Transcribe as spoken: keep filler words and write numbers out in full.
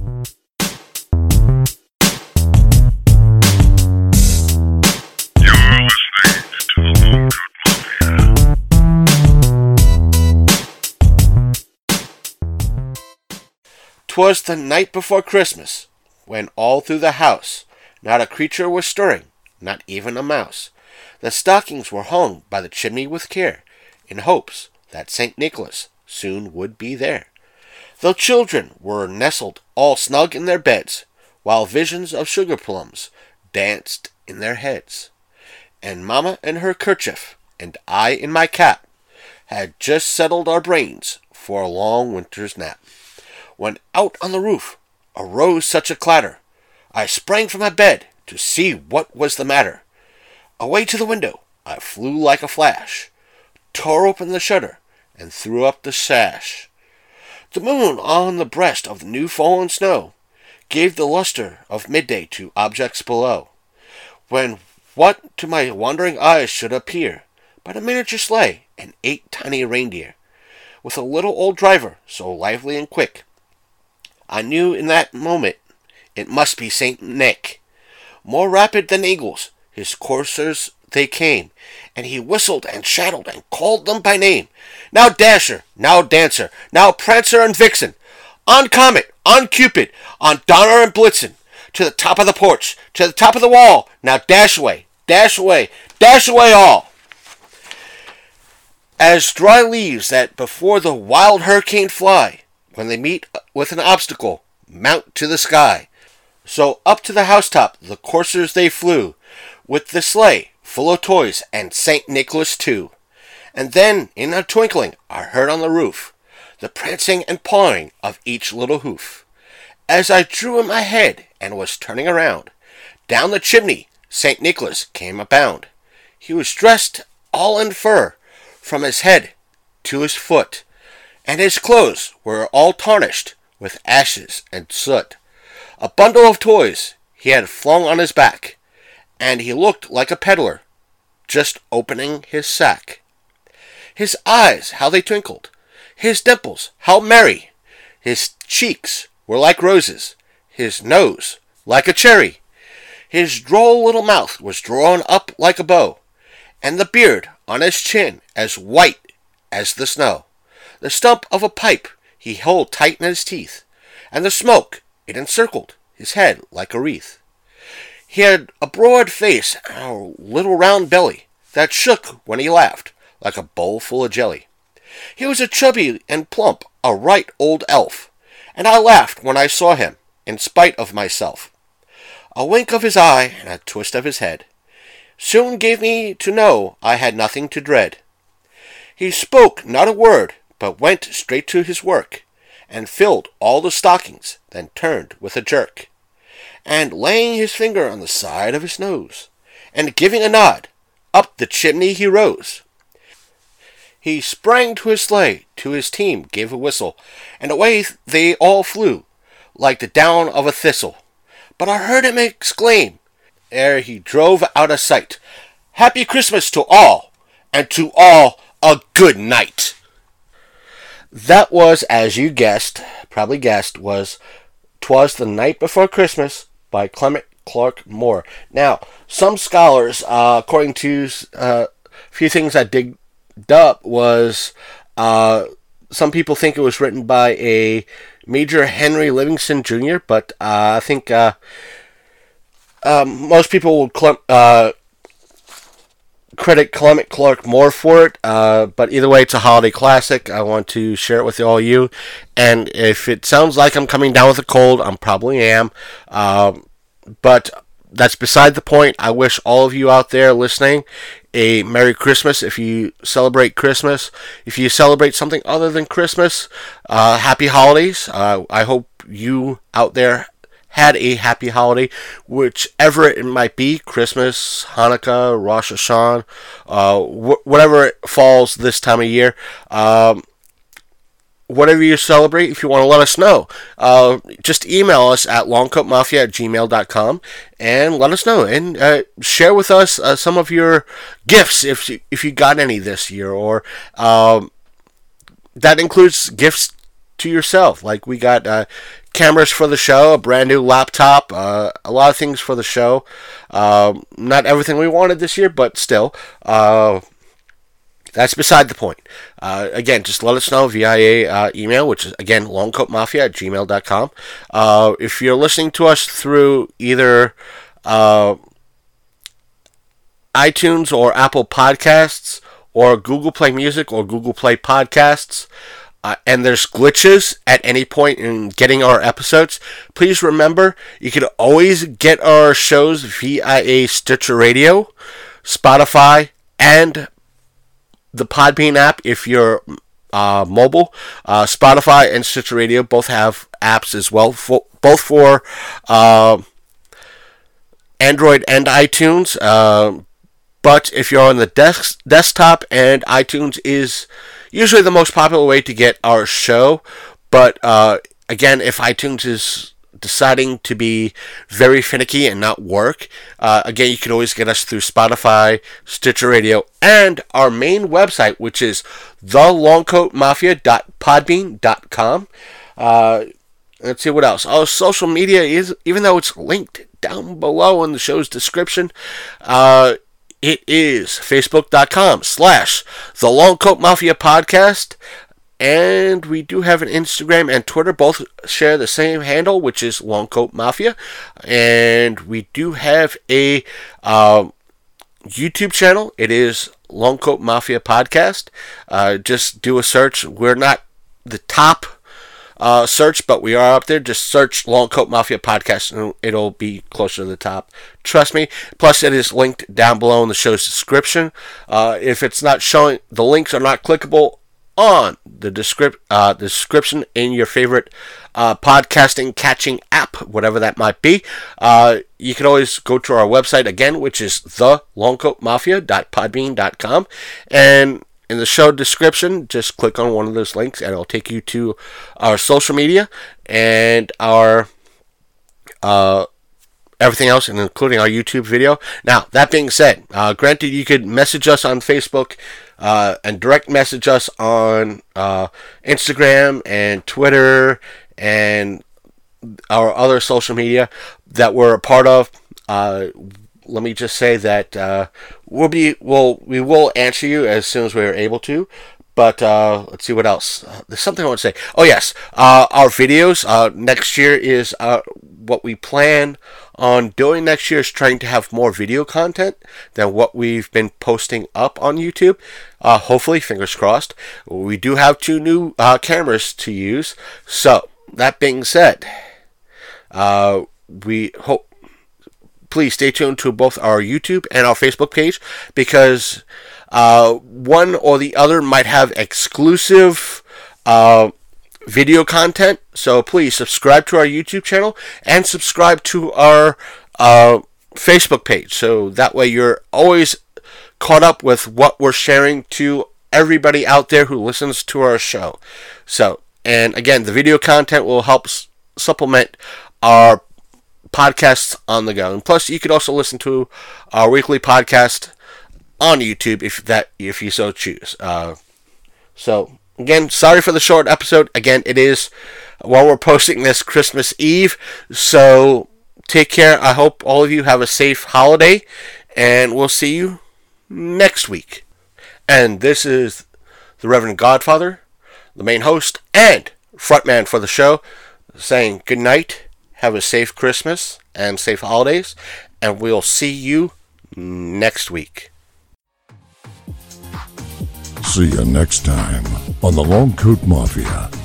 'Twas the night before Christmas, when all through the house not a creature was stirring, not even a mouse. The stockings were hung by the chimney with care, in hopes that Saint Nicholas soon would be there. The children were nestled all snug in their beds, while visions of sugar plums danced in their heads. And Mamma in her kerchief, and I in my cap, had just settled our brains for a long winter's nap, when out on the roof arose such a clatter, I sprang from my bed to see what was the matter. Away to the window I flew like a flash, tore open the shutter, and threw up the sash. The moon on the breast of the new fallen snow gave the luster of midday to objects below, when what to my wandering eyes should appear but a miniature sleigh and eight tiny reindeer, with a little old driver so lively and quick. I knew in that moment it must be Saint Nick. More rapid than eagles, his coursers they came, and he whistled and shadowed and called them by name. Now Dasher, now Dancer, now Prancer and Vixen, on Comet, on Cupid, on Donner and Blitzen, to the top of the porch, to the top of the wall, now dash away, dash away, dash away all. As dry leaves that before the wild hurricane fly, when they meet with an obstacle, mount to the sky, so up to the housetop the coursers they flew, with the sleigh full of toys and Saint Nicholas too. And then in a twinkling I heard on the roof the prancing and pawing of each little hoof. As I drew in my head and was turning around, down the chimney Saint Nicholas came abound. He was dressed all in fur, from his head to his foot, and his clothes were all tarnished with ashes and soot. A bundle of toys he had flung on his back, and he looked like a peddler just opening his sack. His eyes, how they twinkled, his dimples, how merry, his cheeks were like roses, his nose like a cherry, his droll little mouth was drawn up like a bow, and the beard on his chin as white as the snow. The stump of a pipe he held tight in his teeth, and the smoke, it encircled his head like a wreath. He had a broad face and a little round belly that shook when he laughed like a bowl full of jelly. He was a chubby and plump, a right old elf, and I laughed when I saw him, in spite of myself. A wink of his eye and a twist of his head soon gave me to know I had nothing to dread. He spoke not a word, but went straight to his work, and filled all the stockings, then turned with a jerk, and laying his finger on the side of his nose, and giving a nod, up the chimney he rose. He sprang to his sleigh, to his team gave a whistle, and away they all flew, like the down of a thistle. But I heard him exclaim, ere he drove out of sight, "Happy Christmas to all, and to all a good night." That was, as you guessed, probably guessed, was "'Twas the Night Before Christmas" by Clement Clarke Moore. Now, some scholars, uh, according to uh, a few things I digged up, was uh, some people think it was written by a Major Henry Livingston Junior, but uh, I think uh, um, most people would cl- uh, credit Clement Clarke Moore for it, uh, but either way, it's a holiday classic. I want to share it with all you, and if it sounds like I'm coming down with a cold, I probably am, um, but that's beside the point. I wish all of you out there listening a Merry Christmas if you celebrate Christmas. If you celebrate something other than Christmas, uh, happy holidays. Uh, I hope you out there had a happy holiday, whichever it might be, Christmas, Hanukkah, Rosh Hashanah, uh, wh- whatever it falls this time of year. Um, whatever you celebrate, if you want to let us know, uh, just email us at longcoatmafia at gmail dot com and let us know, and uh, share with us uh, some of your gifts if you, if you got any this year, or um, that includes gifts to yourself. Like we got uh, cameras for the show, a brand new laptop, uh, a lot of things for the show. Uh, not everything we wanted this year, but still. Uh, that's beside the point. Uh, again, just let us know via uh, email, which is, again, longcoatmafia at gmail dot com. Uh, if you're listening to us through either uh, iTunes or Apple Podcasts or Google Play Music or Google Play Podcasts, uh, and there's glitches at any point in getting our episodes, please remember you can always get our shows via Stitcher Radio, Spotify, and the Podbean app if you're uh, mobile. Uh, Spotify and Stitcher Radio both have apps as well, for, both for uh, Android and iTunes. Uh, but if you're on the desk, desktop, and iTunes is usually the most popular way to get our show. But uh, again, if iTunes is deciding to be very finicky and not work, uh, again, you can always get us through Spotify, Stitcher Radio, and our main website, which is the longcoat mafia dot podbean dot com. Uh, let's see what else. Oh, social media is, even though it's linked down below in the show's description, uh, it is facebook dot com slash the Longcoat Mafia Podcast. And we do have an Instagram and Twitter. Both share the same handle, which is Longcoat Mafia. And we do have a uh, YouTube channel. It is Longcoat Mafia Podcast. Uh, just do a search. We're not the top uh, search, but we are up there. Just search Longcoat Mafia Podcast, and it'll be closer to the top. Trust me. Plus, it is linked down below in the show's description. Uh, if it's not showing, the links are not clickable on the descript, uh, description in your favorite uh, podcasting catching app, whatever that might be. Uh, you can always go to our website again, which is the longcoat mafia dot podbean dot com. And in the show description, just click on one of those links and it'll take you to our social media and our uh, everything else, and including our YouTube video. Now, that being said, uh, granted, you could message us on Facebook uh, and direct message us on uh, Instagram and Twitter and our other social media that we're a part of. Uh, let me just say that uh, we'll be we'll we will answer you as soon as we're able to. But uh, let's see what else. Uh, there's something I want to say. Oh yes, uh, our videos uh, next year is uh, what we plan on doing next year is trying to have more video content than what we've been posting up on YouTube. Uh, hopefully, fingers crossed. We do have two new uh, cameras to use. So that being said, uh, we hope. Please stay tuned to both our YouTube and our Facebook page, because uh, one or the other might have exclusive uh, video content. So please subscribe to our YouTube channel and subscribe to our uh, Facebook page. So that way you're always caught up with what we're sharing to everybody out there who listens to our show. So, and again, the video content will help s- supplement our podcasts on the go. And plus, you could also listen to our weekly podcast on YouTube if that if you so choose. Uh, so again, sorry for the short episode. Again, it is while we're posting this Christmas Eve. So take care. I hope all of you have a safe holiday, and we'll see you next week. And this is the Reverend Godfather, the main host and frontman for the show, saying good night. Have a safe Christmas and safe holidays, and we'll see you next week. See you next time on the Longcoat Mafia.